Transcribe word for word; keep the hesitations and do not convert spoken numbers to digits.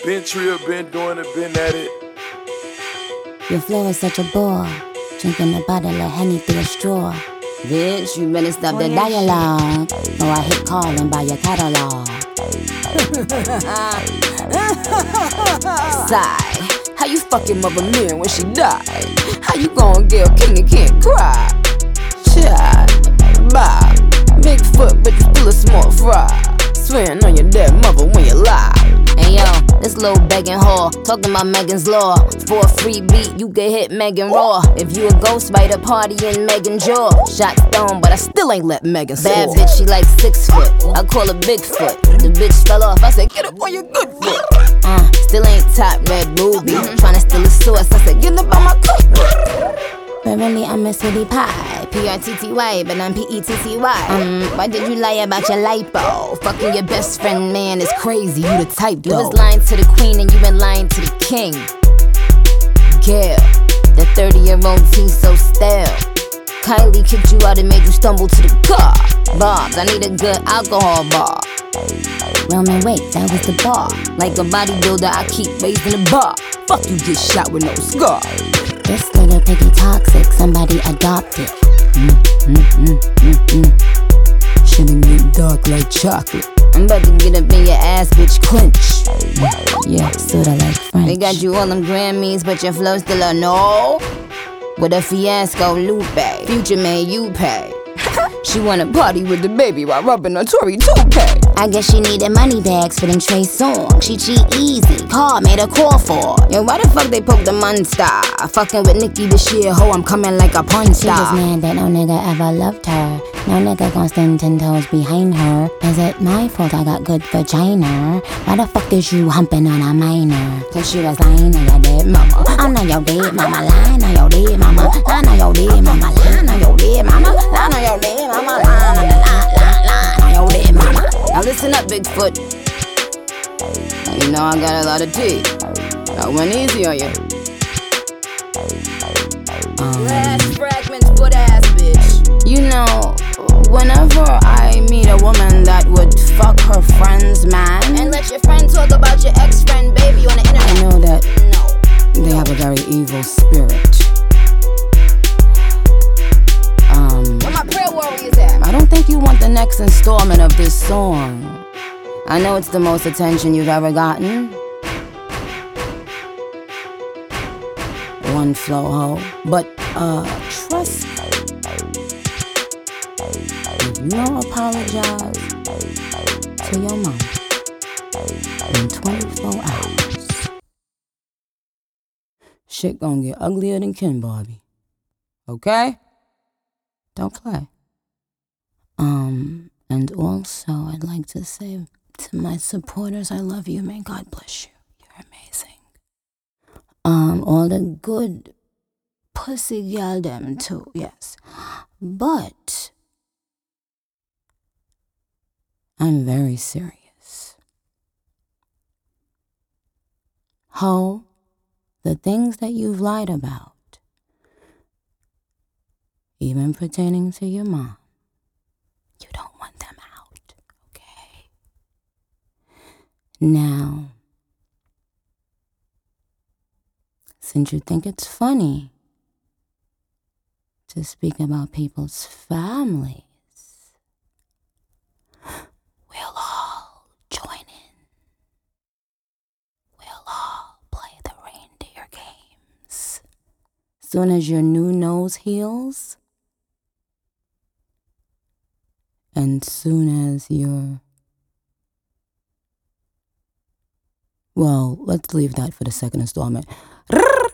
Been trill, been doing it, been at it. Your flow is such a bore, drinking a bottle of Henny through a straw. Bitch, you better stop the dialogue, or I hit calling by your catalog. Sigh, how you fucking mother man when she died? How you gon' get a king and can't cry? Child, bye, big foot but you still a small fry. Swearing on your dead mother when you lie. Hey yo, this little begging whore talking about Megan's Law. For a free beat, you can hit Megan Raw. If you a ghostwriter, party in Megan jaw. Shot stone, but I still ain't let Megan soar. Bad bitch, she like six foot. I call her Bigfoot. The bitch fell off, I said get up on your good foot. Uh, still ain't top red ruby. Mm-hmm. Tryna steal a source, I said get up on my cookbook. But really I'm a sweetie pie, P R T T Y, but I'm P E T T Y. Um, why did you lie about your lipo? Fucking your best friend, man, is crazy, you the type though. You was lying to the queen and you been lying to the king. Yeah, the thirty-year-old tea so stale. Kylie kicked you out and made you stumble to the car. Bobs, I need a good alcohol bar. Roman, wait, that was the bar. Like a bodybuilder, I keep raising the bar. Fuck you, get shot with no scar. This little piggy toxic, somebody adopt it. Mm, mm, mm, mm, mm. Shouldn't get dark like chocolate. I'm about to get up in your ass, bitch, clench. Mm, yeah, sorta like French. They got you all them Grammys, but your flow still a no. With a fiasco, Lupe. Future man, you pay. She wanna party with the baby while rubbing a Tory toupee. I guess she needed money bags for them Trey songs. She cheat easy, call, made a call for. Yo, why the fuck they poke the monster? Fucking with Nicki this year, ho, I'm coming like a porn star. She was mad that no nigga ever loved her. No nigga gon' stand ten toes behind her. Is it my fault I got good vagina? Why the fuck is you humping on a minor? Cause she was lying on your dead mama. I know your dead mama, lying on your dead mama. I know your dead mama, lying on your dead mama. I know your dead mama, lying on your dead mama. Now listen up, Bigfoot. Now you know I got a lot of tea. I went easy on you. Um, Last fragments, foot ass bitch. You know, whenever I meet a woman that would fuck her friend's man and let your friend talk about your ex-friend baby on the internet, I know that no. They have a very evil spirit. Um, Where my prayer warriors at? I don't think you want the next installment of this song. I know it's the most attention you've ever gotten. One flow ho, but uh, trust me. If you don't apologize to your mom in twenty-four hours, shit gon' get uglier than Ken Barbie. Okay? Don't play. Um, and also I'd like to say to my supporters, I love you. May God bless you. You're amazing. Um, all the good pussy girl them too, yes. But I'm very serious. Ho, the things that you've lied about, even pertaining to your mom, you don't want them out, okay? Now, since you think it's funny to speak about people's families, we'll all join in. We'll all play the reindeer games. Soon as your new nose heals, and soon as your... Well, let's leave that for the second installment.